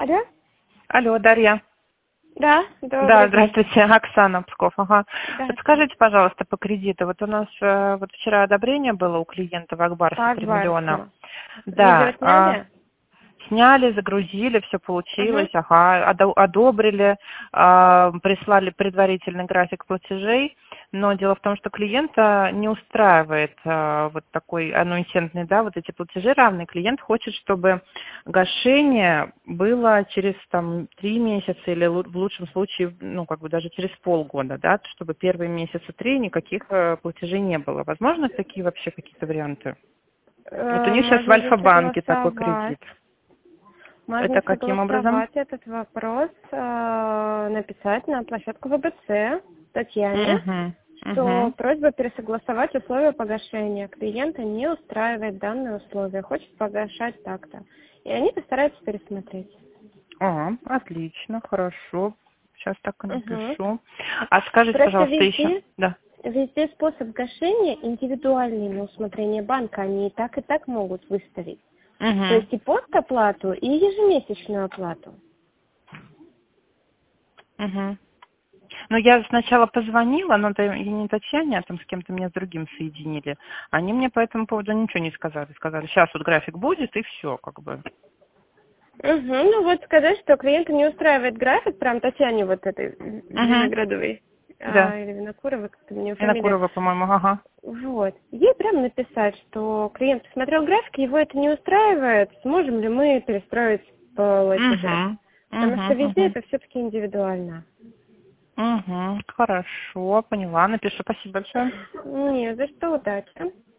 Алло? Алло, Дарья. Да, Да, добрый день. здравствуйте, Оксана Псков. Ага. Да. Подскажите, пожалуйста, по кредиту. Вот у нас вот вчера одобрение было у клиента в Акбарсе По 3 миллиона. Акбарсу. Видео Да, сняли? сняли, загрузили, все Угу. получилось, ага, одобрили, прислали предварительный график платежей, но дело в том, что клиента не устраивает вот такой аннуитетный, да, вот эти платежи равные. Клиент хочет, чтобы гашение было через там 3 месяца или в лучшем случае, ну, как бы даже через полгода, да, чтобы первые месяца 3 никаких платежей не было. Возможно, такие вообще какие-то варианты? Вот у них сейчас в Можно Альфа-банке такой засогласовать. кредит. Можно Это каким образом? согласовать этот вопрос, написать на площадку ВБЦ Татьяне, Угу. что Угу. просьба пересогласовать условия погашения. Клиента не устраивает данные условия, хочет погашать так-то. И они постараются пересмотреть. Отлично, хорошо. Сейчас так и Угу. напишу. А скажите, Просто пожалуйста, еще. везде, Да. везде способ гашения индивидуальный на усмотрение банка. Они и так могут выставить. То Угу. есть и постоплату, и ежемесячную оплату. Угу. Ну, я сначала позвонила, но и не Татьяне, а там с кем-то меня с другим соединили. Они мне по этому поводу ничего не сказали. Сказали, сейчас вот график будет, и все, как бы. Угу. Ну вот сказать, что клиента не устраивает график, прям Татьяне вот этой Угу. Виноградовой, Да. или Винокуровой, как-то у нее фамилия. Винокурова, по-моему, ага. Вот. Ей прям написать, что клиент посмотрел график, его это не устраивает, сможем ли мы перестроить платежи. Угу. Потому что Угу. везде Угу. это все-таки индивидуально. Угу. Хорошо, поняла, напишу. Спасибо большое. Не за что, удачи.